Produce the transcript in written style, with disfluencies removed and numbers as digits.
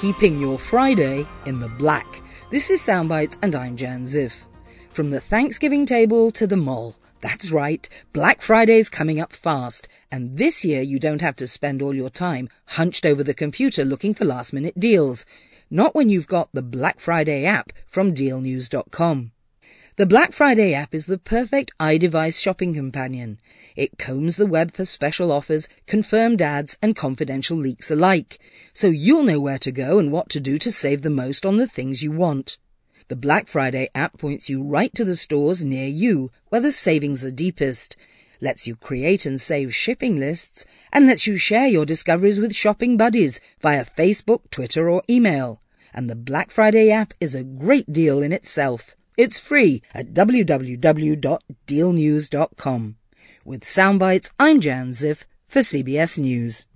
keeping your Friday in the black. This is Soundbites and I'm Jan Ziff. From the Thanksgiving table to the mall. That's right, Black Friday's coming up fast, and this year you don't have to spend all your time hunched over the computer looking for last-minute deals. Not when you've got the Black Friday app from dealnews.com. The Black Friday app is the perfect iDevice shopping companion. It combs the web for special offers, confirmed ads and confidential leaks alike, so you'll know where to go and what to do to save the most on the things you want. The Black Friday app points you right to the stores near you, where the savings are deepest, lets you create and save shipping lists, and lets you share your discoveries with shopping buddies via Facebook, Twitter or email. And the Black Friday app is a great deal in itself. It's free at www.dealnews.com. With Soundbites, I'm Jan Ziff for CBS News.